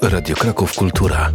Radio Kraków Kultura.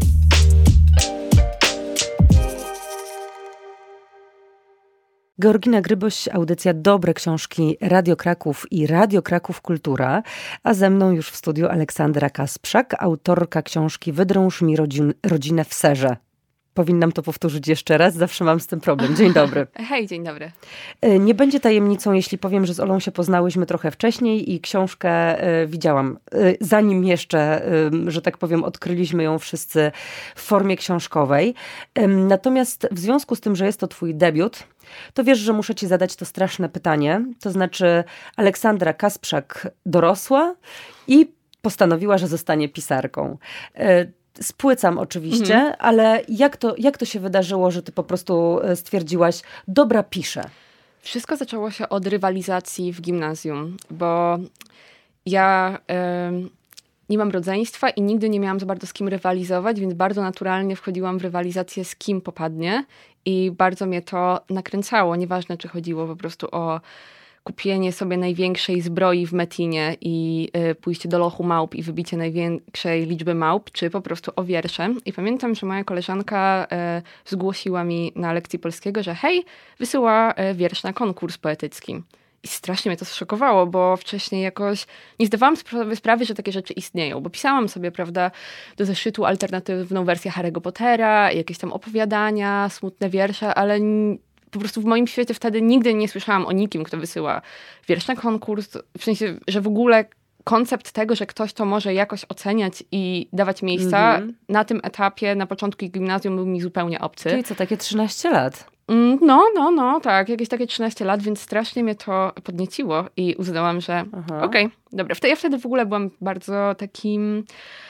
Georgina Gryboś, audycja Dobre Książki Radio Kraków i Radio Kraków Kultura, a ze mną już w studiu Aleksandra Kasprzak, autorka książki Wydrąż mi rodzinę w serze. Powinnam to powtórzyć jeszcze raz, zawsze mam z tym problem. Dzień dobry. Hej, dzień dobry. Nie będzie tajemnicą, jeśli powiem, że z Olą się poznałyśmy trochę wcześniej i książkę widziałam, zanim jeszcze, że tak powiem, odkryliśmy ją wszyscy w formie książkowej. Natomiast w związku z tym, że jest to twój debiut, to wiesz, że muszę ci zadać to straszne pytanie. To znaczy, Aleksandra Kasprzak dorosła i postanowiła, że zostanie pisarką. Spłycam oczywiście, ale jak to się wydarzyło, że ty po prostu stwierdziłaś, dobra, piszę? Wszystko zaczęło się od rywalizacji w gimnazjum, bo ja nie mam rodzeństwa i nigdy nie miałam za bardzo z kim rywalizować, więc bardzo naturalnie wchodziłam w rywalizację z kim popadnie i bardzo mnie to nakręcało. Nieważne, czy chodziło po prostu o kupienie sobie największej zbroi w Metinie i pójście do lochu małp i wybicie największej liczby małp, czy po prostu o wiersze. I pamiętam, że moja koleżanka zgłosiła mi na lekcji polskiego, że hej, wysyła wiersz na konkurs poetycki. I strasznie mnie to zszokowało, bo wcześniej jakoś nie zdawałam sobie sprawy, że takie rzeczy istnieją, bo pisałam sobie, prawda, do zeszytu alternatywną wersję Harry'ego Pottera, jakieś tam opowiadania, smutne wiersze, ale po prostu w moim świecie wtedy nigdy nie słyszałam o nikim, kto wysyła wiersz na konkurs. W sensie, że w ogóle koncept tego, że ktoś to może jakoś oceniać i dawać miejsca, na tym etapie, na początku gimnazjum był mi zupełnie obcy. Czyli co, takie 13 lat? No, tak, jakieś takie 13 lat, więc strasznie mnie to podnieciło i uznałam, że okej, dobra. Ja wtedy w ogóle byłam bardzo takim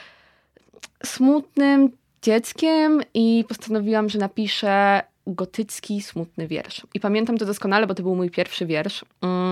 smutnym dzieckiem i postanowiłam, że napiszę gotycki, smutny wiersz. I pamiętam to doskonale, bo to był mój pierwszy wiersz.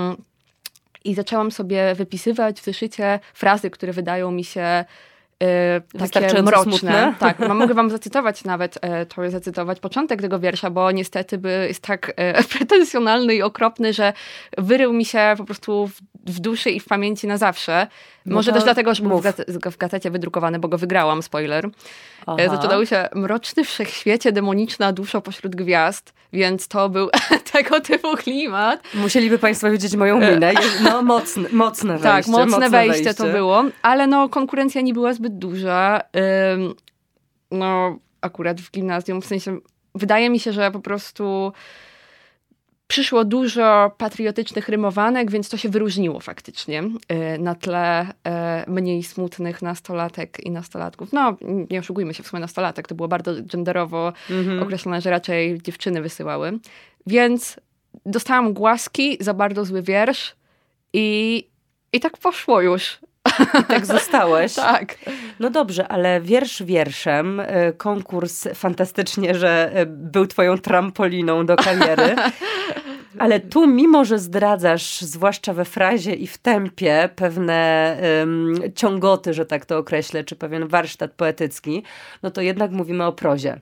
I zaczęłam sobie wypisywać w zeszycie frazy, które wydają mi się takie mroczne. Smutne. Tak, mogę wam zacytować nawet, zacytować początek tego wiersza, bo niestety jest tak pretensjonalny i okropny, że wyrył mi się po prostu w duszy i w pamięci na zawsze. Może też dlatego, że był w gazecie wydrukowany, bo go wygrałam, spoiler. Zaczynał się mroczny wszechświecie, demoniczna dusza pośród gwiazd, więc to był tego typu klimat. Musieliby państwo widzieć moją minę. No, mocne wejście. Tak, mocne wejście to było, ale konkurencja nie była zbyt duża. Akurat w gimnazjum, w sensie wydaje mi się, że po prostu przyszło dużo patriotycznych rymowanek, więc to się wyróżniło faktycznie na tle mniej smutnych nastolatek i nastolatków. No, nie oszukujmy się, w sumie nastolatek to było bardzo genderowo określone, że raczej dziewczyny wysyłały. Więc dostałam głaski za bardzo zły wiersz i tak poszło już. I tak zostałeś. Tak. No dobrze, ale wiersz wierszem, konkurs fantastycznie, że był twoją trampoliną do kariery. Ale tu, mimo że zdradzasz, zwłaszcza we frazie i w tempie, pewne ciągoty, że tak to określę, czy pewien warsztat poetycki, no to jednak mówimy o prozie.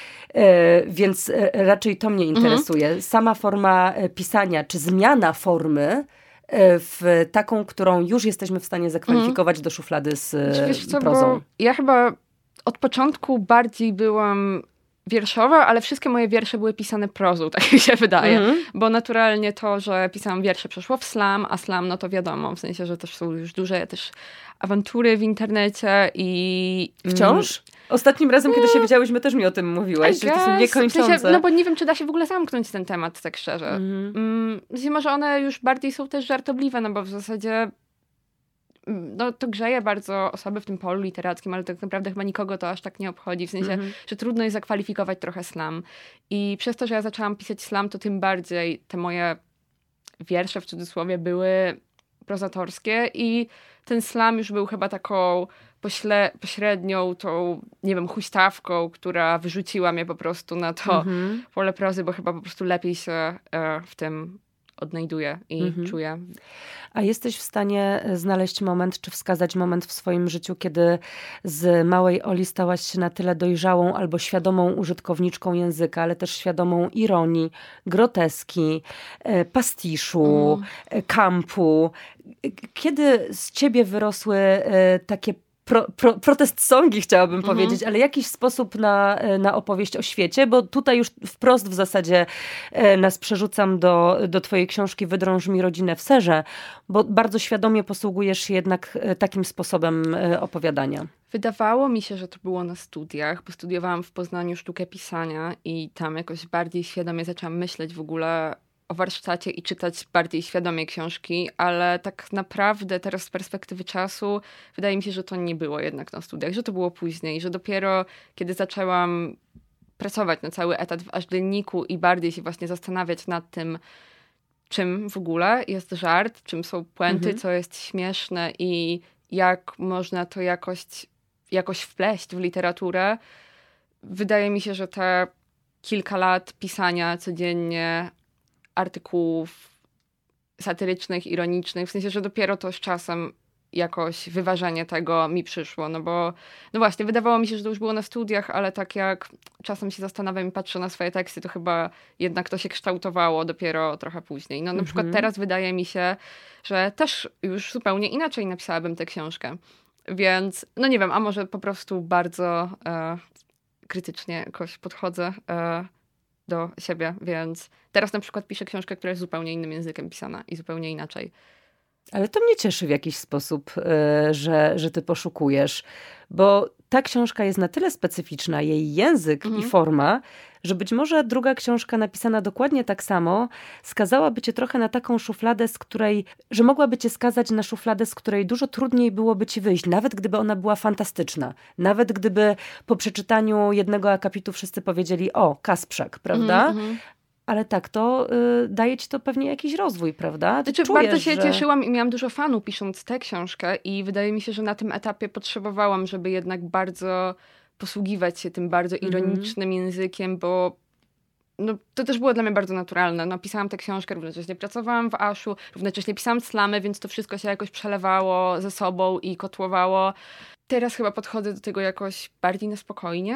Więc raczej to mnie interesuje. Sama forma pisania, czy zmiana formy w taką, którą już jesteśmy w stanie zakwalifikować do szuflady z prozą. Bo ja chyba od początku bardziej byłam wierszowa, ale wszystkie moje wiersze były pisane prozą, tak mi się wydaje. Bo naturalnie to, że pisałam wiersze, przeszło w slam, a slam, no to wiadomo, w sensie, że też są już duże też awantury w internecie i... Wciąż? Ostatnim razem, kiedy się widziałyśmy, też mi o tym mówiłaś, że to są niekończące. W sensie, no bo nie wiem, czy da się w ogóle zamknąć ten temat, tak szczerze. Może one już bardziej są też żartobliwe, no bo w zasadzie to grzeje bardzo osoby w tym polu literackim, ale tak naprawdę chyba nikogo to aż tak nie obchodzi. W sensie, że trudno jest zakwalifikować trochę slam. I przez to, że ja zaczęłam pisać slam, to tym bardziej te moje wiersze, w cudzysłowie, były prozatorskie i ten slam już był chyba taką pośrednią tą, nie wiem, huśtawką, która wyrzuciła mnie po prostu na to pole prozy, bo chyba po prostu lepiej się w tym odnajduję i czuję. A jesteś w stanie znaleźć moment, czy wskazać moment w swoim życiu, kiedy z małej Oli stałaś się na tyle dojrzałą albo świadomą użytkowniczką języka, ale też świadomą ironii, groteski, pastiszu, kampu. Kiedy z ciebie wyrosły takie protest songi chciałabym powiedzieć, ale jakiś sposób na opowieść o świecie, bo tutaj już wprost w zasadzie nas przerzucam do twojej książki Wydrąż mi rodzinę w serze, bo bardzo świadomie posługujesz się jednak takim sposobem opowiadania. Wydawało mi się, że to było na studiach, bo studiowałam w Poznaniu sztukę pisania i tam jakoś bardziej świadomie zaczęłam myśleć w ogóle o warsztacie i czytać bardziej świadomie książki, ale tak naprawdę teraz z perspektywy czasu wydaje mi się, że to nie było jednak na studiach, że to było później, że dopiero kiedy zaczęłam pracować na cały etat w Aż Dzienniku i bardziej się właśnie zastanawiać nad tym, czym w ogóle jest żart, czym są puenty, co jest śmieszne i jak można to jakoś wpleść w literaturę. Wydaje mi się, że te kilka lat pisania codziennie artykułów satyrycznych, ironicznych, w sensie, że dopiero to z czasem jakoś wyważenie tego mi przyszło, no bo no właśnie, wydawało mi się, że to już było na studiach, ale tak jak czasem się zastanawiam i patrzę na swoje teksty, to chyba jednak to się kształtowało dopiero trochę później. No na przykład teraz wydaje mi się, że też już zupełnie inaczej napisałabym tę książkę. Więc, no nie wiem, a może po prostu bardzo krytycznie jakoś podchodzę do siebie, więc teraz na przykład piszę książkę, która jest zupełnie innym językiem pisana i zupełnie inaczej. Ale to mnie cieszy w jakiś sposób, że ty poszukujesz, bo ta książka jest na tyle specyficzna, jej język i forma, że być może druga książka napisana dokładnie tak samo skazałaby cię trochę na taką szufladę, że mogłaby cię skazać na szufladę, z której dużo trudniej byłoby ci wyjść, nawet gdyby ona była fantastyczna. Nawet gdyby po przeczytaniu jednego akapitu wszyscy powiedzieli, o, Kasprzak, prawda? Ale tak, to daje ci to pewnie jakiś rozwój, prawda? Bardzo się cieszyłam i miałam dużo fanów pisząc tę książkę i wydaje mi się, że na tym etapie potrzebowałam, żeby jednak bardzo posługiwać się tym bardzo ironicznym językiem, bo no, to też było dla mnie bardzo naturalne. No, pisałam tę książkę, równocześnie pracowałam w Aszu, równocześnie pisałam slamy, więc to wszystko się jakoś przelewało ze sobą i kotłowało. Teraz chyba podchodzę do tego jakoś bardziej na spokojnie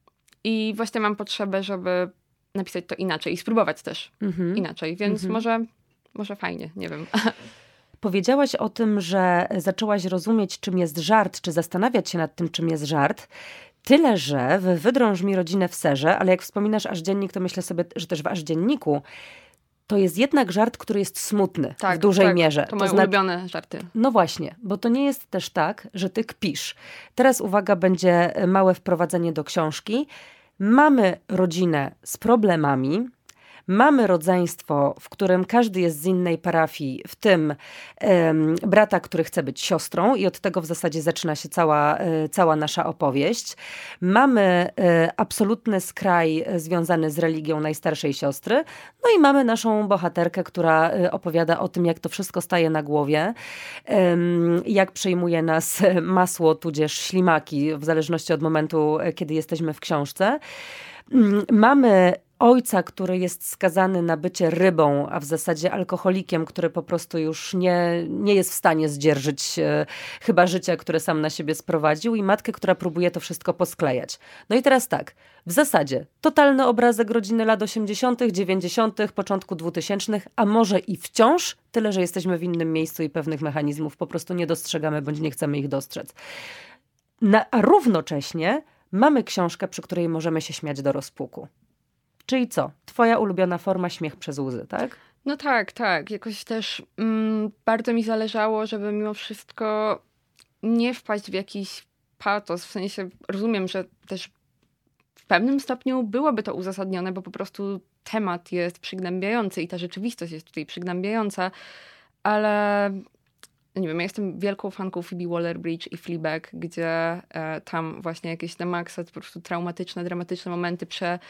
i właśnie mam potrzebę, żeby napisać to inaczej i spróbować też inaczej, więc może fajnie, nie wiem. Powiedziałaś o tym, że zaczęłaś rozumieć, czym jest żart, czy zastanawiać się nad tym, czym jest żart. Tyle, że w Wydrąż mi rodzinę w serze, ale jak wspominasz Aż Dziennik, to myślę sobie, że też w Aż Dzienniku to jest jednak żart, który jest smutny w dużej mierze. To moje ulubione żarty. No właśnie, bo to nie jest też tak, że ty kpisz. Teraz uwaga, będzie małe wprowadzenie do książki. Mamy rodzinę z problemami, mamy rodzeństwo, w którym każdy jest z innej parafii, w tym brata, który chce być siostrą i od tego w zasadzie zaczyna się cała nasza opowieść. Mamy absolutny skraj związany z religią najstarszej siostry, no i mamy naszą bohaterkę, która opowiada o tym, jak to wszystko staje na głowie, jak przejmuje nas masło, tudzież ślimaki, w zależności od momentu, kiedy jesteśmy w książce. Mamy ojca, który jest skazany na bycie rybą, a w zasadzie alkoholikiem, który po prostu już nie jest w stanie zdzierżyć chyba życia, które sam na siebie sprowadził, i matkę, która próbuje to wszystko posklejać. No i teraz tak, w zasadzie totalny obrazek rodziny lat 80., 90., początku 2000, a może i wciąż, tyle że jesteśmy w innym miejscu i pewnych mechanizmów po prostu nie dostrzegamy, bądź nie chcemy ich dostrzec. A równocześnie mamy książkę, przy której możemy się śmiać do rozpuku. Czyli co? Twoja ulubiona forma, śmiech przez łzy, tak? No tak. Jakoś też bardzo mi zależało, żeby mimo wszystko nie wpaść w jakiś patos. W sensie rozumiem, że też w pewnym stopniu byłoby to uzasadnione, bo po prostu temat jest przygnębiający i ta rzeczywistość jest tutaj przygnębiająca, ale nie wiem, ja jestem wielką fanką Phoebe Waller-Bridge i Fleabag, gdzie tam właśnie jakieś na maksa po prostu traumatyczne, dramatyczne momenty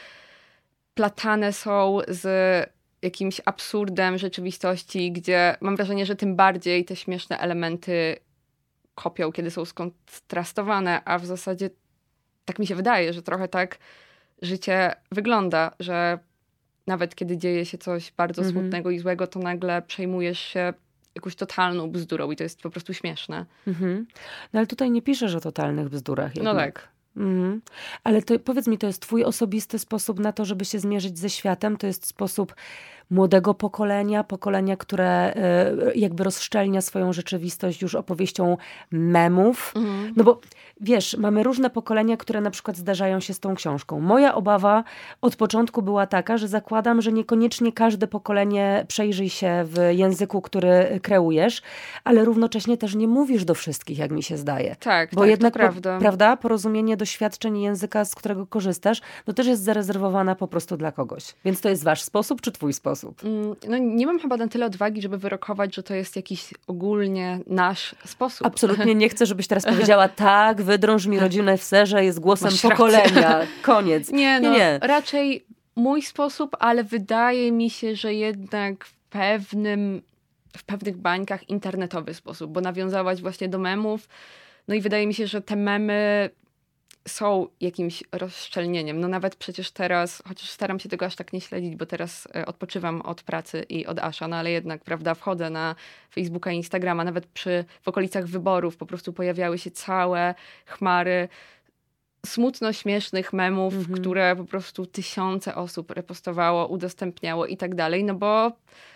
platane są z jakimś absurdem rzeczywistości, gdzie mam wrażenie, że tym bardziej te śmieszne elementy kopią, kiedy są skontrastowane, a w zasadzie tak mi się wydaje, że trochę tak życie wygląda, że nawet kiedy dzieje się coś bardzo smutnego i złego, to nagle przejmujesz się jakąś totalną bzdurą i to jest po prostu śmieszne. No ale tutaj nie piszesz o totalnych bzdurach jednak. No tak. Ale to, powiedz mi, to jest twój osobisty sposób na to, żeby się zmierzyć ze światem? To jest sposób młodego pokolenia, które jakby rozszczelnia swoją rzeczywistość już opowieścią memów. No bo wiesz, mamy różne pokolenia, które na przykład zdarzają się z tą książką. Moja obawa od początku była taka, że zakładam, że niekoniecznie każde pokolenie przejrzy się w języku, który kreujesz, ale równocześnie też nie mówisz do wszystkich, jak mi się zdaje. Tak, bo tak, jednak to prawda. Prawda? Porozumienie doświadczeń języka, z którego korzystasz, no też jest zarezerwowana po prostu dla kogoś. Więc to jest wasz sposób, czy twój sposób? No nie mam chyba na tyle odwagi, żeby wyrokować, że to jest jakiś ogólnie nasz sposób. Absolutnie nie chcę, żebyś teraz powiedziała tak, wydrąż mi rodzinę w serze, jest głosem pokolenia. Koniec. Nie. Raczej mój sposób, ale wydaje mi się, że jednak w pewnych bańkach internetowy sposób, bo nawiązałaś właśnie do memów. No i wydaje mi się, że te memy są jakimś rozszczelnieniem. No nawet przecież teraz, chociaż staram się tego aż tak nie śledzić, bo teraz odpoczywam od pracy i od Asha, no ale jednak, prawda, wchodzę na Facebooka i Instagrama, nawet w okolicach wyborów po prostu pojawiały się całe chmary smutno śmiesznych memów, które po prostu tysiące osób repostowało, udostępniało i tak dalej, no bo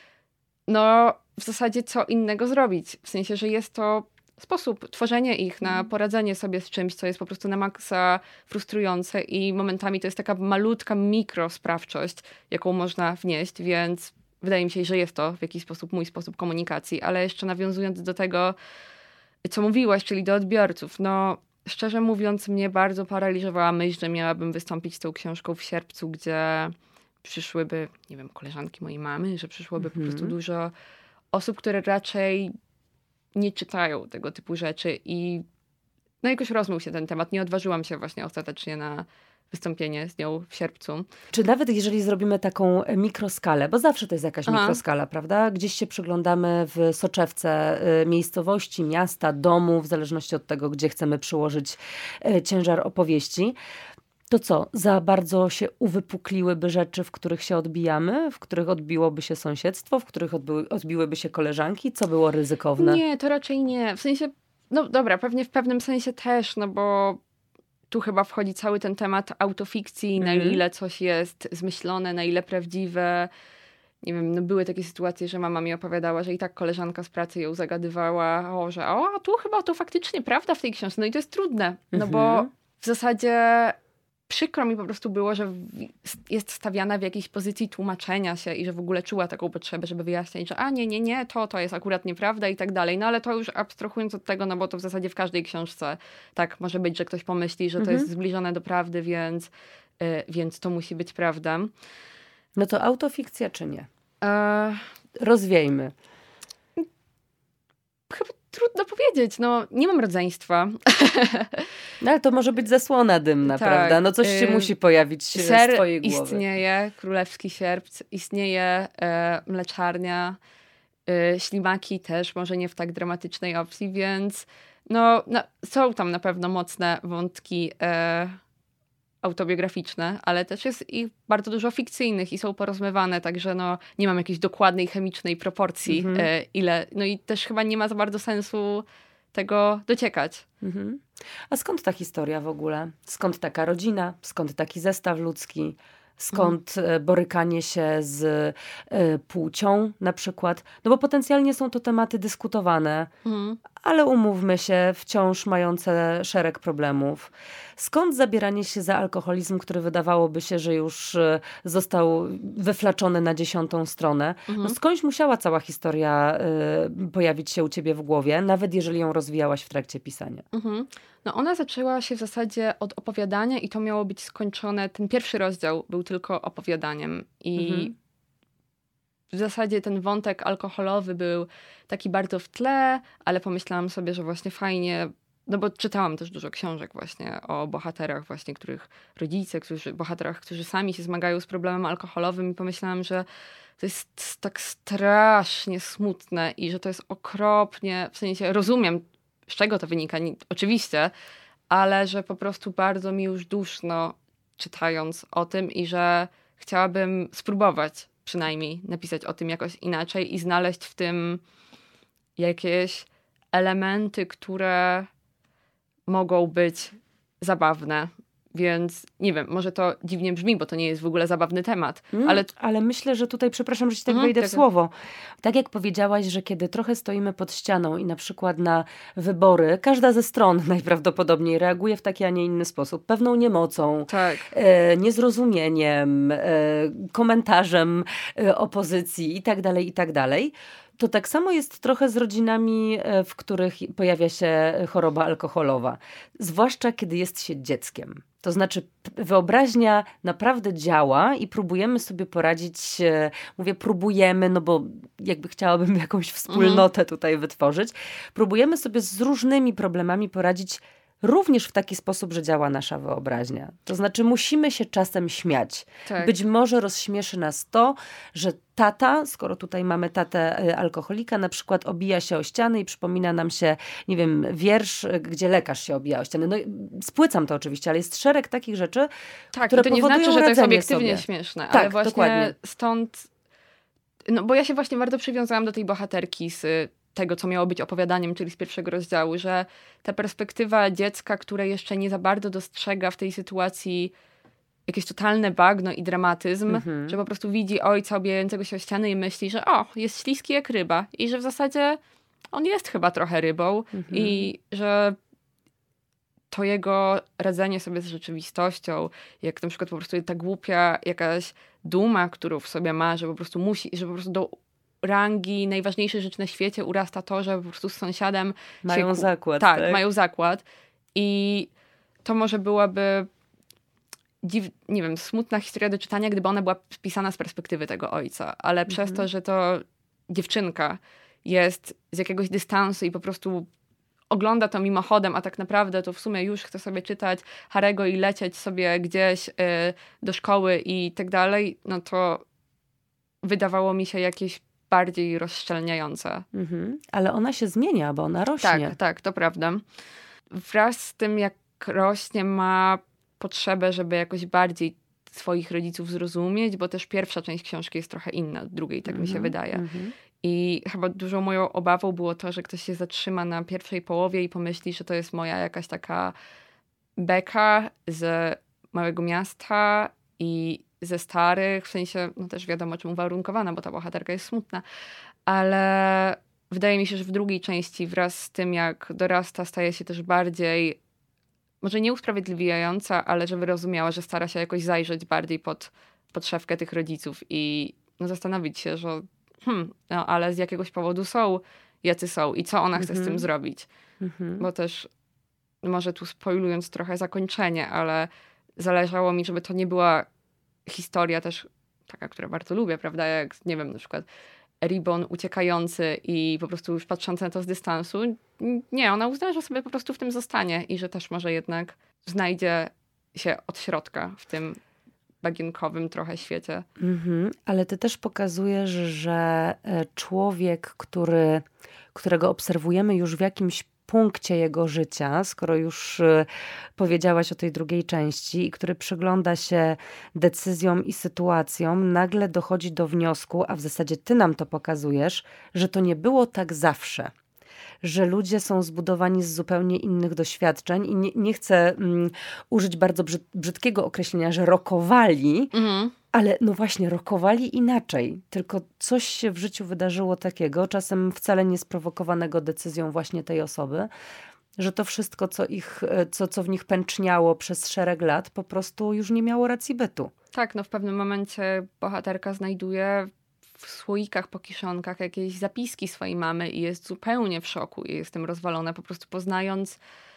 w zasadzie co innego zrobić. W sensie, że jest to sposób tworzenia ich na poradzenie sobie z czymś, co jest po prostu na maksa frustrujące i momentami to jest taka malutka mikrosprawczość, jaką można wnieść, więc wydaje mi się, że jest to w jakiś sposób mój sposób komunikacji, ale jeszcze nawiązując do tego, co mówiłaś, czyli do odbiorców, no szczerze mówiąc mnie bardzo paraliżowała myśl, że miałabym wystąpić z tą książką w sierpcu, gdzie przyszłyby, nie wiem, koleżanki mojej mamy, że przyszłoby po prostu dużo osób, które raczej nie czytają tego typu rzeczy i no jakoś rozmył się ten temat. Nie odważyłam się właśnie ostatecznie na wystąpienie z nią w sierpcu. Czy nawet jeżeli zrobimy taką mikroskalę, bo zawsze to jest jakaś mikroskala, prawda? Gdzieś się przyglądamy w soczewce miejscowości, miasta, domu, w zależności od tego, gdzie chcemy przyłożyć ciężar opowieści. To co, za bardzo się uwypukliłyby rzeczy, w których się odbijamy, w których odbiłoby się sąsiedztwo, w których odbiłyby się koleżanki? Co było ryzykowne? Nie, to raczej nie. W sensie, no dobra, pewnie w pewnym sensie też, no bo tu chyba wchodzi cały ten temat autofikcji, na ile coś jest zmyślone, na ile prawdziwe. Nie wiem, no były takie sytuacje, że mama mi opowiadała, że i tak koleżanka z pracy ją zagadywała, a tu chyba to faktycznie prawda w tej książce. No i to jest trudne, no bo w zasadzie przykro mi po prostu było, że jest stawiana w jakiejś pozycji tłumaczenia się i że w ogóle czuła taką potrzebę, żeby wyjaśniać, że nie, to jest akurat nieprawda i tak dalej. No ale to już abstrahując od tego, no bo to w zasadzie w każdej książce tak może być, że ktoś pomyśli, że to jest zbliżone do prawdy, więc to musi być prawda. No to autofikcja czy nie? Rozwiejmy. Chyba trudno powiedzieć, no nie mam rodzeństwa. No ale to może być zasłona dymna, tak, prawda? No coś się musi pojawić z twojej głowy. Istnieje, Królewski Sierp, istnieje mleczarnia, ślimaki też, może nie w tak dramatycznej opcji, więc są tam na pewno mocne wątki autobiograficzne, ale też jest ich bardzo dużo fikcyjnych i są porozmywane, także nie mam jakiejś dokładnej chemicznej proporcji, ile, no i też chyba nie ma za bardzo sensu tego dociekać. A skąd ta historia w ogóle? Skąd taka rodzina? Skąd taki zestaw ludzki? Skąd borykanie się z płcią na przykład? No bo potencjalnie są to tematy dyskutowane, ale umówmy się, wciąż mające szereg problemów. Skąd zabieranie się za alkoholizm, który wydawałoby się, że już został wyflaczony na 10. stronę? No skądś musiała cała historia pojawić się u ciebie w głowie, nawet jeżeli ją rozwijałaś w trakcie pisania. No ona zaczęła się w zasadzie od opowiadania i to miało być skończone, ten pierwszy rozdział był tylko opowiadaniem i w zasadzie ten wątek alkoholowy był taki bardzo w tle, ale pomyślałam sobie, że właśnie fajnie, no bo czytałam też dużo książek właśnie o bohaterach właśnie, których rodzice, bohaterach, którzy sami się zmagają z problemem alkoholowym i pomyślałam, że to jest tak strasznie smutne i że to jest okropnie, w sensie rozumiem, z czego to wynika, oczywiście, ale że po prostu bardzo mi już duszno czytając o tym i że chciałabym spróbować przynajmniej napisać o tym jakoś inaczej i znaleźć w tym jakieś elementy, które mogą być zabawne. Więc nie wiem, może to dziwnie brzmi, bo to nie jest w ogóle zabawny temat. Ale myślę, że tutaj, przepraszam, że ci tak wejdę w słowo. Tak jak powiedziałaś, że kiedy trochę stoimy pod ścianą i na przykład na wybory, każda ze stron najprawdopodobniej reaguje w taki, a nie inny sposób. Pewną niemocą, niezrozumieniem, komentarzem opozycji i tak dalej. To tak samo jest trochę z rodzinami, w których pojawia się choroba alkoholowa. Zwłaszcza kiedy jest się dzieckiem. To znaczy wyobraźnia naprawdę działa i próbujemy sobie poradzić, mówię próbujemy, no bo jakby chciałabym jakąś wspólnotę tutaj wytworzyć. Próbujemy sobie z różnymi problemami poradzić również w taki sposób, że działa nasza wyobraźnia. To znaczy musimy się czasem śmiać. Tak. Być może rozśmieszy nas to, że tata, skoro tutaj mamy tatę alkoholika, na przykład obija się o ściany i przypomina nam się, nie wiem, wiersz, gdzie lekarz się obija o ściany. No spłycam to oczywiście, ale jest szereg takich rzeczy, które to nie powodują znaczy, że to jest obiektywnie sobie śmieszne, tak, ale właśnie dokładnie. Stąd, no bo ja się właśnie bardzo przywiązałam do tej bohaterki z tego, co miało być opowiadaniem, czyli z pierwszego rozdziału, że ta perspektywa dziecka, które jeszcze nie za bardzo dostrzega w tej sytuacji jakieś totalne bagno i dramatyzm, że po prostu widzi ojca obijającego się o ściany i myśli, że jest śliski jak ryba i że w zasadzie on jest chyba trochę rybą i że to jego radzenie sobie z rzeczywistością, jak na przykład po prostu ta głupia jakaś duma, którą w sobie ma, że po prostu musi, że po prostu do rangi najważniejszej rzeczy na świecie urasta to, że po prostu z sąsiadem mają zakład. Tak, mają zakład. I to może byłaby nie wiem, smutna historia do czytania, gdyby ona była pisana z perspektywy tego ojca. Ale przez to, że to dziewczynka jest z jakiegoś dystansu i po prostu ogląda to mimochodem, a tak naprawdę to w sumie już chce sobie czytać Harry'ego i lecieć sobie gdzieś do szkoły i tak dalej, no to wydawało mi się jakieś bardziej rozszczelniające. Ale ona się zmienia, bo ona rośnie. Tak, to prawda. Wraz z tym, jak rośnie, ma potrzebę, żeby jakoś bardziej swoich rodziców zrozumieć, bo też pierwsza część książki jest trochę inna od drugiej, tak mi się wydaje. I chyba dużą moją obawą było to, że ktoś się zatrzyma na pierwszej połowie i pomyśli, że to jest moja jakaś taka beka z małego miasta i ze starych, w sensie, no też wiadomo czym uwarunkowana, bo ta bohaterka jest smutna, ale wydaje mi się, że w drugiej części wraz z tym, jak dorasta, staje się też bardziej, może nie usprawiedliwiająca, ale że wyrozumiała, że stara się jakoś zajrzeć bardziej pod szewkę tych rodziców i zastanowić się, że no ale z jakiegoś powodu są, jacy są i co ona chce z tym zrobić. Bo też, może tu spoilując trochę zakończenie, ale zależało mi, żeby to nie była historia też taka, którą bardzo lubię, prawda, jak, nie wiem, na przykład Ribbon uciekający i po prostu już patrzący na to z dystansu. Nie, ona uznała, że sobie po prostu w tym zostanie i że też może jednak znajdzie się od środka w tym bagienkowym trochę świecie. Ale ty też pokazujesz, że człowiek, którego obserwujemy już w jakimś punkcie jego życia, skoro już powiedziałaś o tej drugiej części, i który przygląda się decyzjom i sytuacjom, nagle dochodzi do wniosku, a w zasadzie ty nam to pokazujesz, że to nie było tak zawsze. Że ludzie są zbudowani z zupełnie innych doświadczeń i nie chcę użyć bardzo brzydkiego określenia, że rokowali, ale no właśnie, rokowali inaczej. Tylko coś się w życiu wydarzyło takiego, czasem wcale niesprowokowanego decyzją właśnie tej osoby, że to wszystko, co w nich pęczniało przez szereg lat, po prostu już nie miało racji bytu. Tak, no w pewnym momencie bohaterka znajduje w słoikach po kiszonkach jakieś zapiski swojej mamy i jest zupełnie w szoku i jest tym rozwalona, po prostu poznając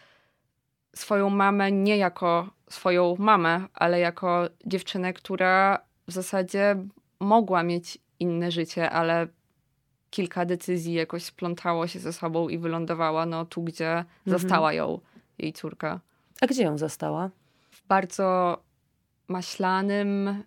swoją mamę nie jako swoją mamę, ale jako dziewczynę, która w zasadzie mogła mieć inne życie, ale kilka decyzji jakoś splątało się ze sobą i wylądowała tu, gdzie zastała ją jej córka. A gdzie ją zastała? W bardzo maślanym,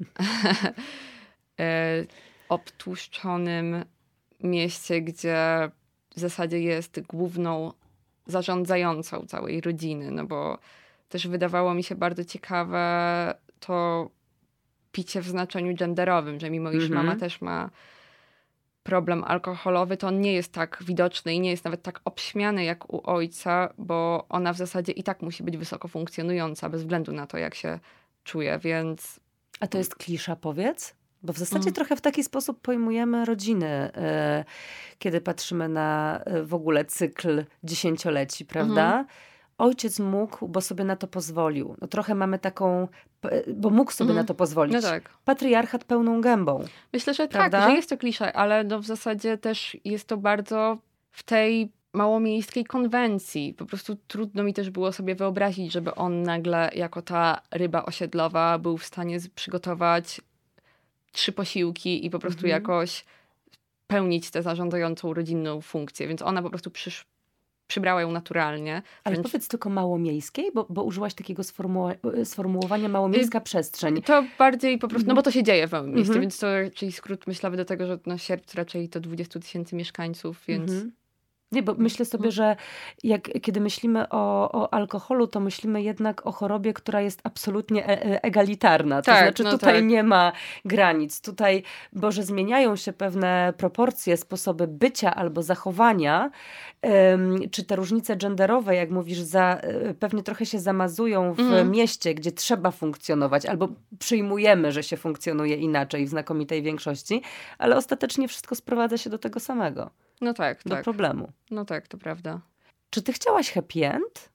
obtłuszczonym mieście, gdzie w zasadzie jest główną zarządzającą całej rodziny, no bo też wydawało mi się bardzo ciekawe to picie w znaczeniu genderowym, że mimo iż mama też ma problem alkoholowy, to on nie jest tak widoczny i nie jest nawet tak obśmiany jak u ojca, bo ona w zasadzie i tak musi być wysoko funkcjonująca, bez względu na to, jak się czuje, więc... A to jest klisza, powiedz? Bo w zasadzie trochę w taki sposób pojmujemy rodziny, kiedy patrzymy na w ogóle cykl dziesięcioleci, prawda? Ojciec mógł, bo sobie na to pozwolił. No trochę mamy taką, bo mógł sobie na to pozwolić. No tak. Patriarchat pełną gębą. Myślę, że prawda? tak, że jest to klisza, ale no w zasadzie też jest to bardzo w tej małomiejskiej konwencji. Po prostu trudno mi też było sobie wyobrazić, żeby on nagle jako ta ryba osiedlowa był w stanie przygotować 3 posiłki i po prostu jakoś pełnić tę zarządzającą rodzinną funkcję. Więc ona po prostu przybrała ją naturalnie. Ale powiedz tylko małomiejskiej, bo użyłaś takiego sformułowania małomiejska przestrzeń. To bardziej po prostu, no bo to się dzieje w małym mieście, więc to raczej skrót myślowy do tego, że no Sierp raczej to 20 000 mieszkańców, więc... Nie, bo myślę sobie, że kiedy myślimy o alkoholu, to myślimy jednak o chorobie, która jest absolutnie egalitarna. To znaczy tutaj nie ma granic. Tutaj, bo że zmieniają się pewne proporcje, sposoby bycia albo zachowania, czy te różnice genderowe, jak mówisz, pewnie trochę się zamazują w mieście, gdzie trzeba funkcjonować, albo przyjmujemy, że się funkcjonuje inaczej w znakomitej większości, ale ostatecznie wszystko sprowadza się do tego samego. No tak, do problemu. No tak, to prawda. Czy ty chciałaś happy end?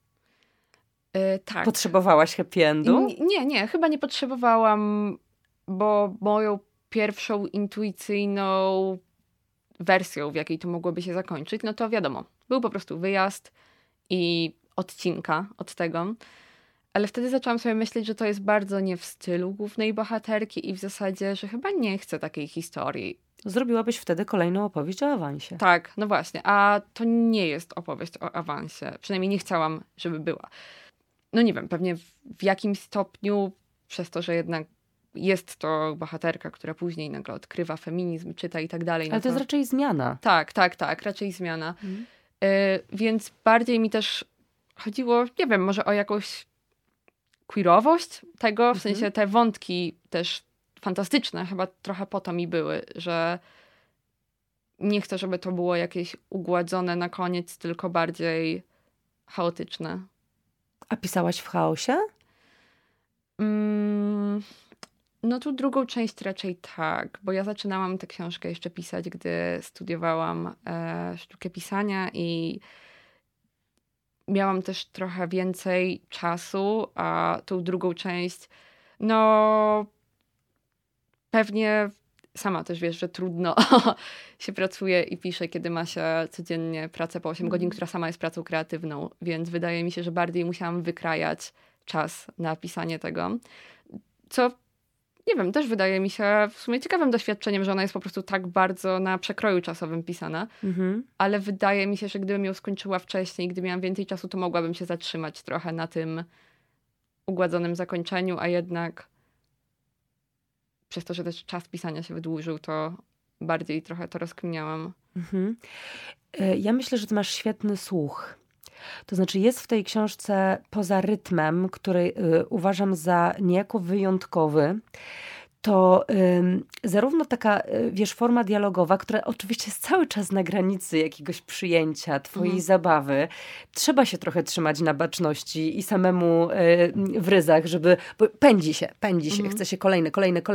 Tak. Potrzebowałaś happy endu? Nie, chyba nie potrzebowałam, bo moją pierwszą intuicyjną wersją, w jakiej to mogłoby się zakończyć, no to wiadomo, był po prostu wyjazd i odcinka od tego. Ale wtedy zaczęłam sobie myśleć, że to jest bardzo nie w stylu głównej bohaterki i w zasadzie, że chyba nie chcę takiej historii. Zrobiłabyś wtedy kolejną opowieść o awansie. Tak, no właśnie. A to nie jest opowieść o awansie. Przynajmniej nie chciałam, żeby była. No nie wiem, pewnie w jakimś stopniu, przez to, że jednak jest to bohaterka, która później nagle odkrywa feminizm, czyta i tak dalej. Ale to jest raczej zmiana. Tak, raczej zmiana. Więc bardziej mi też chodziło, nie wiem, może o jakąś queerowość tego, w sensie te wątki też fantastyczne, chyba trochę po to mi były, że nie chcę, żeby to było jakieś ugładzone na koniec, tylko bardziej chaotyczne. A pisałaś w chaosie? No tu drugą część raczej tak, bo ja zaczynałam tę książkę jeszcze pisać, gdy studiowałam sztukę pisania i miałam też trochę więcej czasu, a tą drugą część, no pewnie sama też wiesz, że trudno się pracuje i pisze, kiedy ma się codziennie pracę po 8 godzin, która sama jest pracą kreatywną, więc wydaje mi się, że bardziej musiałam wykrajać czas na pisanie tego, co nie wiem, też wydaje mi się w sumie ciekawym doświadczeniem, że ona jest po prostu tak bardzo na przekroju czasowym pisana, ale wydaje mi się, że gdybym ją skończyła wcześniej, gdy miałam więcej czasu, to mogłabym się zatrzymać trochę na tym ugładzonym zakończeniu, a jednak przez to, że też czas pisania się wydłużył, to bardziej trochę to rozkminiałam. Ja myślę, że ty masz świetny słuch. To znaczy jest w tej książce poza rytmem, który uważam za niejako wyjątkowy, to zarówno taka, wiesz, forma dialogowa, która oczywiście jest cały czas na granicy jakiegoś przyjęcia, twojej zabawy. Trzeba się trochę trzymać na baczności i samemu w ryzach, żeby... Bo pędzi się, chce się kolejny,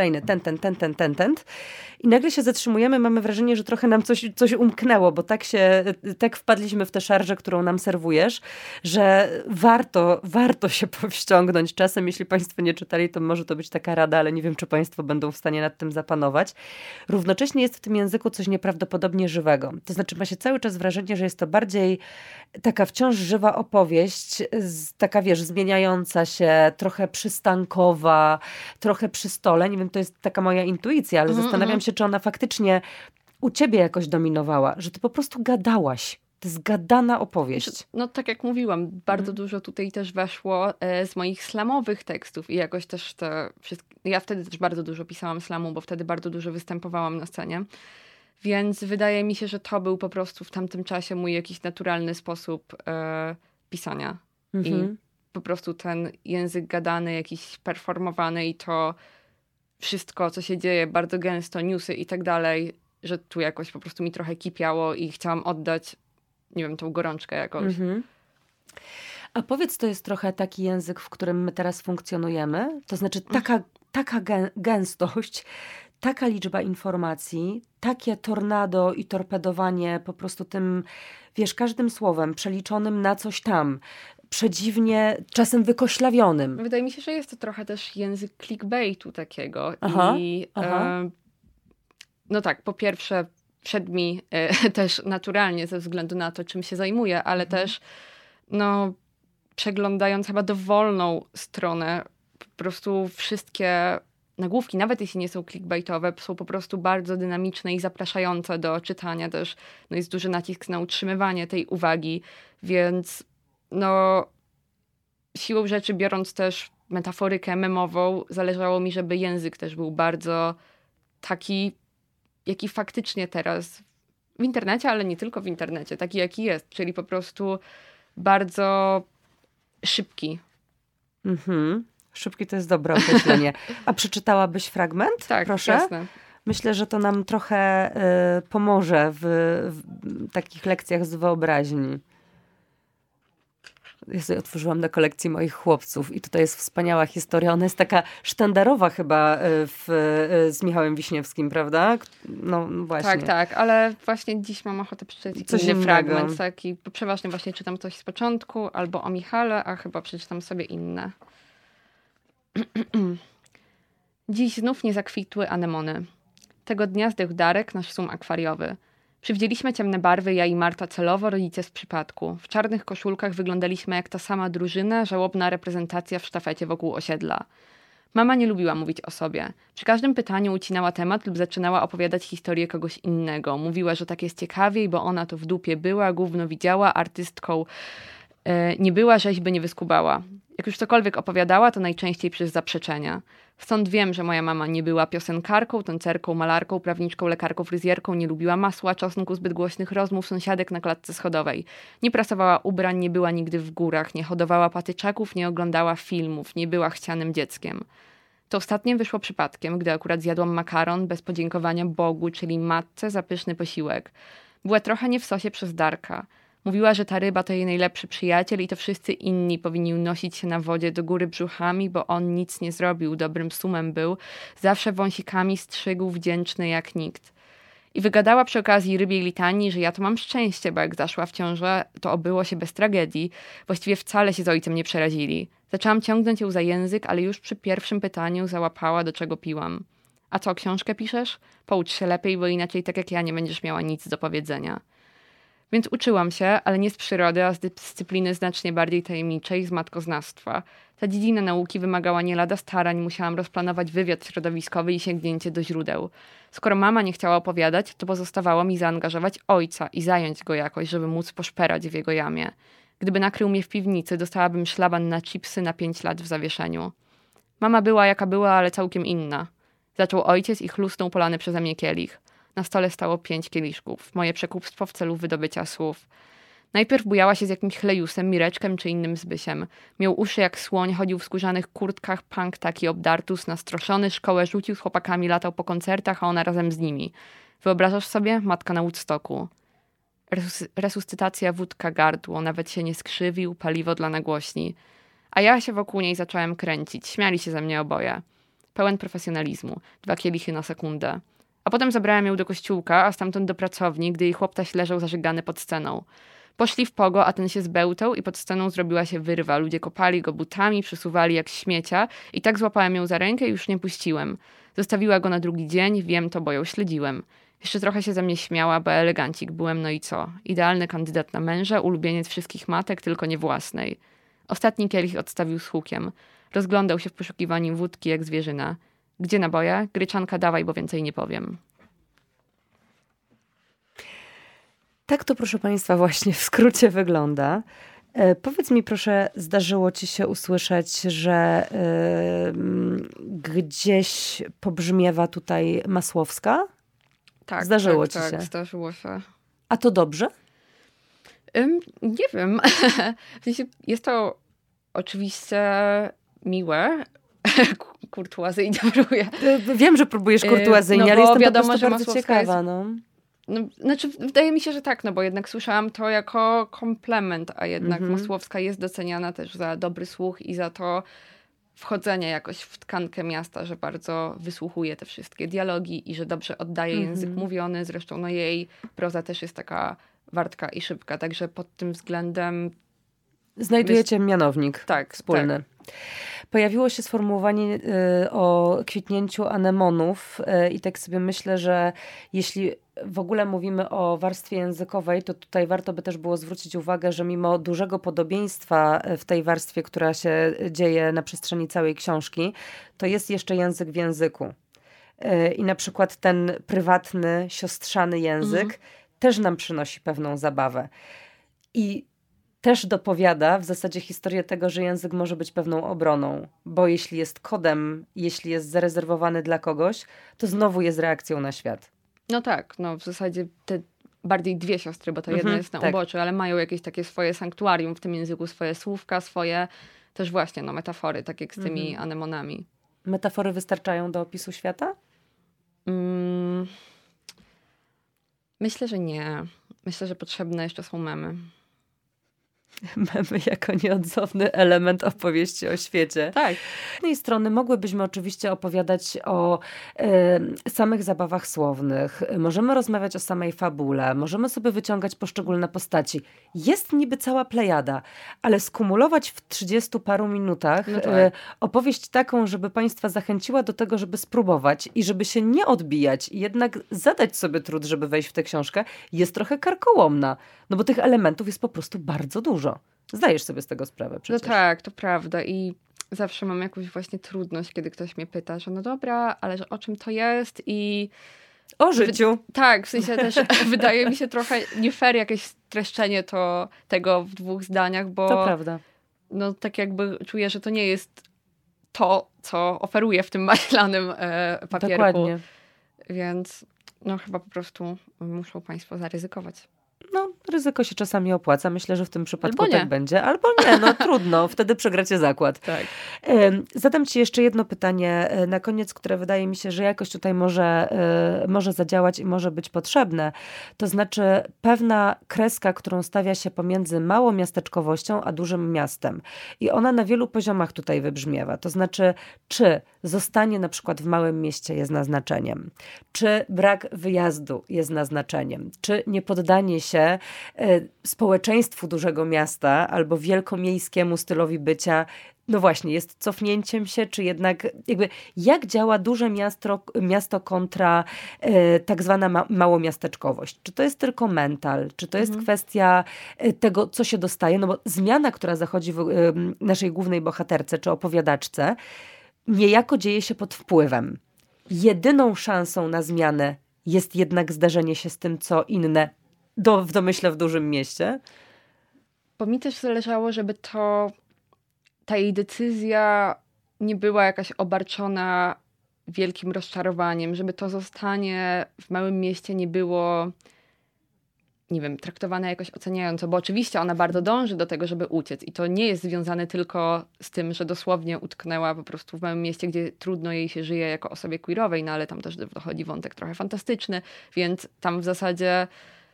ten. I nagle się zatrzymujemy, mamy wrażenie, że trochę nam coś umknęło, bo tak wpadliśmy w tę szarżę, którą nam serwujesz, że warto się powściągnąć czasem. Jeśli państwo nie czytali, to może to być taka rada, ale nie wiem, czy państwo będą w stanie nad tym zapanować. Równocześnie jest w tym języku coś nieprawdopodobnie żywego. To znaczy ma się cały czas wrażenie, że jest to bardziej taka wciąż żywa opowieść, taka wiesz, zmieniająca się, trochę przystankowa, trochę przy stole. Nie wiem, to jest taka moja intuicja, ale zastanawiam się, czy ona faktycznie u ciebie jakoś dominowała, że ty po prostu gadałaś. To jest gadana opowieść. No tak jak mówiłam, bardzo dużo tutaj też weszło z moich slamowych tekstów i jakoś też te wszystkie... Ja wtedy też bardzo dużo pisałam slamu, bo wtedy bardzo dużo występowałam na scenie. Więc wydaje mi się, że to był po prostu w tamtym czasie mój jakiś naturalny sposób pisania. I po prostu ten język gadany, jakiś performowany i to wszystko, co się dzieje bardzo gęsto, newsy i tak dalej, że tu jakoś po prostu mi trochę kipiało i chciałam oddać, nie wiem, tą gorączkę jakoś. A powiedz, to jest trochę taki język, w którym my teraz funkcjonujemy? To znaczy taka gęstość, taka liczba informacji, takie tornado i torpedowanie po prostu tym, wiesz, każdym słowem przeliczonym na coś tam, przedziwnie, czasem wykoślawionym. Wydaje mi się, że jest to trochę też język clickbaitu takiego. No tak, po pierwsze wszedł mi też naturalnie ze względu na to, czym się zajmuję, ale też przeglądając chyba dowolną stronę, po prostu wszystkie nagłówki, nawet jeśli nie są clickbaitowe, są po prostu bardzo dynamiczne i zapraszające do czytania też. Jest duży nacisk na utrzymywanie tej uwagi, więc siłą rzeczy, biorąc też metaforykę memową, zależało mi, żeby język też był bardzo taki, jaki faktycznie teraz w internecie, ale nie tylko w internecie, taki jaki jest, czyli po prostu bardzo szybki. Szybki to jest dobre określenie. A przeczytałabyś fragment? Tak, proszę. Jasne. Myślę, że to nam trochę pomoże w takich lekcjach z wyobraźni. Ja sobie otworzyłam na kolekcji moich chłopców i tutaj jest wspaniała historia. Ona jest taka sztandarowa chyba z Michałem Wiśniewskim, prawda? No właśnie. Tak, ale właśnie dziś mam ochotę przeczytać coś inny fragment. Taki, bo przeważnie właśnie czytam coś z początku albo o Michale, a chyba przeczytam sobie inne. Dziś znów nie zakwitły anemony. Tego dnia zdechł Darek, nasz sum akwariowy. Przywdzieliśmy ciemne barwy, ja i Marta celowo, rodzice z przypadku. W czarnych koszulkach wyglądaliśmy jak ta sama drużyna, żałobna reprezentacja w sztafecie wokół osiedla. Mama nie lubiła mówić o sobie. Przy każdym pytaniu ucinała temat lub zaczynała opowiadać historię kogoś innego. Mówiła, że tak jest ciekawiej, bo ona to w dupie była, gówno widziała, artystką nie była, rzeźby nie wyskubała. Jak już cokolwiek opowiadała, to najczęściej przez zaprzeczenia. Stąd wiem, że moja mama nie była piosenkarką, tancerką, malarką, prawniczką, lekarką, fryzjerką, nie lubiła masła, czosnku, zbyt głośnych rozmów sąsiadek na klatce schodowej. Nie prasowała ubrań, nie była nigdy w górach, nie hodowała patyczaków, nie oglądała filmów, nie była chcianym dzieckiem. To ostatnie wyszło przypadkiem, gdy akurat zjadłam makaron bez podziękowania Bogu, czyli matce za pyszny posiłek. Była trochę nie w sosie przez Darka. Mówiła, że ta ryba to jej najlepszy przyjaciel i to wszyscy inni powinni unosić się na wodzie do góry brzuchami, bo on nic nie zrobił, dobrym sumem był, zawsze wąsikami strzygł, wdzięczny jak nikt. I wygadała przy okazji rybiej litanii, że ja to mam szczęście, bo jak zaszła w ciążę, to obyło się bez tragedii. Właściwie wcale się z ojcem nie przerazili. Zaczęłam ciągnąć ją za język, ale już przy pierwszym pytaniu załapała, do czego piłam. A co, książkę piszesz? Poucz się lepiej, bo inaczej tak jak ja nie będziesz miała nic do powiedzenia. Więc uczyłam się, ale nie z przyrody, a z dyscypliny znacznie bardziej tajemniczej, z matkoznawstwa. Ta dziedzina nauki wymagała nie lada starań, musiałam rozplanować wywiad środowiskowy i sięgnięcie do źródeł. Skoro mama nie chciała opowiadać, to pozostawało mi zaangażować ojca i zająć go jakoś, żeby móc poszperać w jego jamie. Gdyby nakrył mnie w piwnicy, dostałabym szlaban na chipsy na 5 lat w zawieszeniu. Mama była jaka była, ale całkiem inna. Zaczął ojciec i chlusnął polany przeze mnie kielich. Na stole stało 5 kieliszków. Moje przekupstwo w celu wydobycia słów. Najpierw bujała się z jakimś chlejusem, Mireczkiem czy innym Zbysiem. Miał uszy jak słoń, chodził w skórzanych kurtkach, punk taki obdartus, nastroszony, szkołę rzucił, z chłopakami latał po koncertach, a ona razem z nimi. Wyobrażasz sobie? Matka na Woodstocku. Resuscytacja, wódka, gardło, nawet się nie skrzywił, paliwo dla nagłośni. A ja się wokół niej zacząłem kręcić. Śmiali się ze mnie oboje. Pełen profesjonalizmu. 2 kielichy na sekundę. A potem zabrałem ją do kościółka, a stamtąd do pracowni, gdy jej chłoptaś leżał zażygany pod sceną. Poszli w pogo, a ten się zbełtał i pod sceną zrobiła się wyrwa. Ludzie kopali go butami, przesuwali jak śmiecia i tak złapałem ją za rękę i już nie puściłem. Zostawiła go na drugi dzień, wiem to, bo ją śledziłem. Jeszcze trochę się ze mnie śmiała, bo elegancik byłem, no i co? Idealny kandydat na męża, ulubieniec wszystkich matek, tylko nie własnej. Ostatni kielich odstawił z hukiem. Rozglądał się w poszukiwaniu wódki jak zwierzyna. Gdzie naboje? Gryczanka dawaj, bo więcej nie powiem. Tak to, proszę Państwa, właśnie w skrócie wygląda. Powiedz mi, proszę, zdarzyło Ci się usłyszeć, że gdzieś pobrzmiewa tutaj Masłowska? Tak, zdarzyło Ci się? Tak, zdarzyło się. A to dobrze? Nie wiem. W sensie jest to oczywiście miłe, kurtuazyjnie próbuję. Wiem, że próbujesz kurtuazyjnie, ale jestem wiadomo, po prostu bardzo ciekawa. No, znaczy, wydaje mi się, że tak, no bo jednak słyszałam to jako komplement, a jednak Masłowska jest doceniana też za dobry słuch i za to wchodzenie jakoś w tkankę miasta, że bardzo wysłuchuje te wszystkie dialogi i że dobrze oddaje język mówiony. Zresztą no, jej proza też jest taka wartka i szybka, także pod tym względem... Znajdujecie mianownik wspólny. Tak. Pojawiło się sformułowanie o kwitnięciu anemonów i tak sobie myślę, że jeśli w ogóle mówimy o warstwie językowej, to tutaj warto by też było zwrócić uwagę, że mimo dużego podobieństwa w tej warstwie, która się dzieje na przestrzeni całej książki, to jest jeszcze język w języku. I na przykład ten prywatny, siostrzany język też nam przynosi pewną zabawę. I też dopowiada w zasadzie historię tego, że język może być pewną obroną, bo jeśli jest kodem, jeśli jest zarezerwowany dla kogoś, to znowu jest reakcją na świat. No tak, no w zasadzie te bardziej dwie siostry, bo to jedna jest na uboczu, ale mają jakieś takie swoje sanktuarium w tym języku, swoje słówka, swoje też właśnie no, metafory, tak jak z tymi anemonami. Metafory wystarczają do opisu świata? Myślę, że nie. Myślę, że potrzebne jeszcze są memy. Memy jako nieodzowny element opowieści o świecie. Tak. Z jednej strony mogłybyśmy oczywiście opowiadać o samych zabawach słownych. Możemy rozmawiać o samej fabule. Możemy sobie wyciągać poszczególne postaci. Jest niby cała plejada, ale skumulować w 30 paru minutach opowieść taką, żeby państwa zachęciła do tego, żeby spróbować i żeby się nie odbijać i jednak zadać sobie trud, żeby wejść w tę książkę, jest trochę karkołomna. No bo tych elementów jest po prostu bardzo dużo. Zdajesz sobie z tego sprawę przecież. No tak, to prawda i zawsze mam jakąś właśnie trudność, kiedy ktoś mnie pyta, że no dobra, ale że o czym to jest i... O życiu. Tak, w sensie też wydaje mi się trochę nie fair jakieś streszczenie tego w 2 zdaniach, bo... To prawda. No tak jakby czuję, że to nie jest to, co oferuję w tym maślanym papierku. Dokładnie. Więc no chyba po prostu muszą państwo zaryzykować. No, ryzyko się czasami opłaca. Myślę, że w tym przypadku tak będzie. Albo nie, no trudno. Wtedy przegracie zakład. Tak. Zadam ci jeszcze jedno pytanie na koniec, które wydaje mi się, że jakoś tutaj może zadziałać i może być potrzebne. To znaczy pewna kreska, którą stawia się pomiędzy małą miasteczkowością a dużym miastem. I ona na wielu poziomach tutaj wybrzmiewa. To znaczy, czy zostanie na przykład w małym mieście jest naznaczeniem, czy brak wyjazdu jest naznaczeniem, czy niepoddanie się społeczeństwu dużego miasta albo wielkomiejskiemu stylowi bycia, no właśnie, jest cofnięciem się, czy jednak jakby jak działa duże miasto kontra tak zwana małomiasteczkowość? Czy to jest tylko mental? Czy to jest kwestia tego, co się dostaje? No bo zmiana, która zachodzi w naszej głównej bohaterce, czy opowiadaczce, niejako dzieje się pod wpływem. Jedyną szansą na zmianę jest jednak zdarzenie się z tym, co inne w domyśle w dużym mieście. Bo mi też zależało, żeby ta jej decyzja nie była jakaś obarczona wielkim rozczarowaniem, żeby to zostanie w małym mieście nie było, nie wiem, traktowane jakoś oceniająco, bo oczywiście ona bardzo dąży do tego, żeby uciec i to nie jest związane tylko z tym, że dosłownie utknęła po prostu w małym mieście, gdzie trudno jej się żyje jako osobie queerowej, no ale tam też dochodzi wątek trochę fantastyczny, więc tam w zasadzie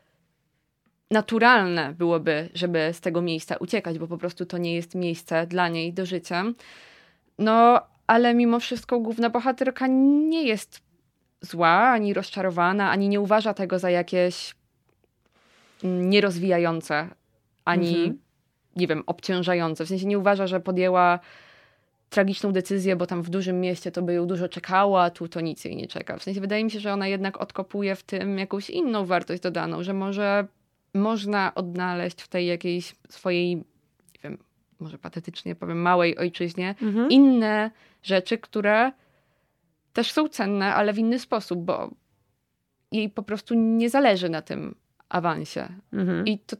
naturalne byłoby, żeby z tego miejsca uciekać, bo po prostu to nie jest miejsce dla niej do życia. No, ale mimo wszystko główna bohaterka nie jest zła, ani rozczarowana, ani nie uważa tego za jakieś nierozwijające, ani, nie wiem, obciążające. W sensie nie uważa, że podjęła tragiczną decyzję, bo tam w dużym mieście to by ją dużo czekało, a tu to nic jej nie czeka. W sensie wydaje mi się, że ona jednak odkopuje w tym jakąś inną wartość dodaną, że może można odnaleźć w tej jakiejś swojej, nie wiem, może patetycznie powiem, małej ojczyźnie inne rzeczy, które też są cenne, ale w inny sposób, bo jej po prostu nie zależy na tym awansie. I to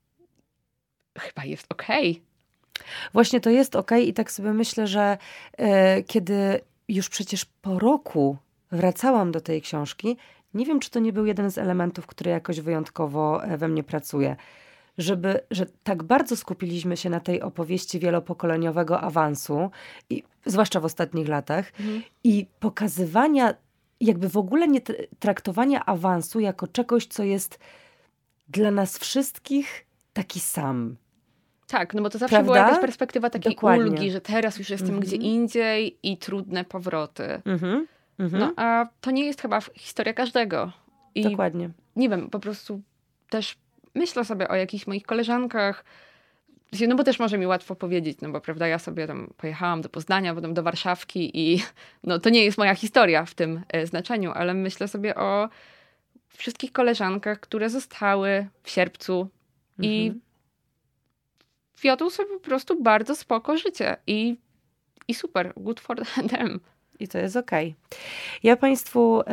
chyba jest okej. Właśnie to jest okej i tak sobie myślę, że kiedy już przecież po roku wracałam do tej książki, nie wiem, czy to nie był jeden z elementów, który jakoś wyjątkowo we mnie pracuje. że tak bardzo skupiliśmy się na tej opowieści wielopokoleniowego awansu, i zwłaszcza w ostatnich latach, i pokazywania, jakby w ogóle nie traktowania awansu jako czegoś, co jest dla nas wszystkich taki sam. Tak, no bo to zawsze Prawda? była jakaś perspektywa takiej Dokładnie. ulgi, że teraz już jestem gdzie indziej i trudne powroty. No a to nie jest chyba historia każdego. I Dokładnie. nie wiem, po prostu też myślę sobie o jakichś moich koleżankach, no bo też może mi łatwo powiedzieć, no bo prawda, ja sobie tam pojechałam do Poznania, potem do Warszawki i no to nie jest moja historia w tym znaczeniu, ale myślę sobie o wszystkich koleżankach, które zostały w sierpcu i wiodą sobie po prostu bardzo spoko życie i super, good for them. I to jest okej. Ja Państwu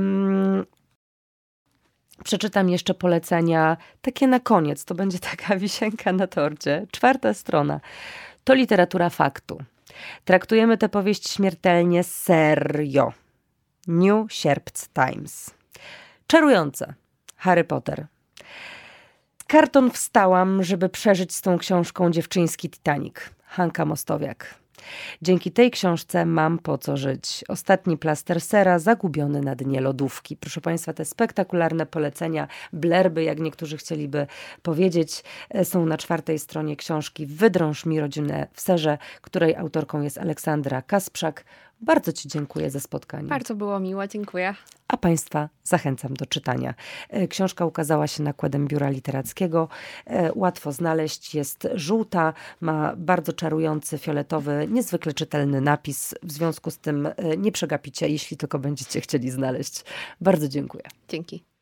przeczytam jeszcze polecenia, takie na koniec, to będzie taka wisienka na torcie. 4. strona. To literatura faktu. Traktujemy tę powieść śmiertelnie serio. New Sierpc Times. Czarujące. Harry Potter. Z karton wstałam, żeby przeżyć z tą książką dziewczyński Titanic. Hanka Mostowiak. Dzięki tej książce mam po co żyć. Ostatni plaster sera zagubiony na dnie lodówki. Proszę Państwa, te spektakularne polecenia, blerby, jak niektórzy chcieliby powiedzieć, są na 4. stronie książki Wydrąż mi rodzinę w serze, której autorką jest Aleksandra Kasprzak. Bardzo Ci dziękuję za spotkanie. Bardzo było miło, dziękuję. A Państwa zachęcam do czytania. Książka ukazała się nakładem Biura Literackiego. Łatwo znaleźć, jest żółta, ma bardzo czarujący, fioletowy, niezwykle czytelny napis. W związku z tym nie przegapicie, jeśli tylko będziecie chcieli znaleźć. Bardzo dziękuję. Dzięki.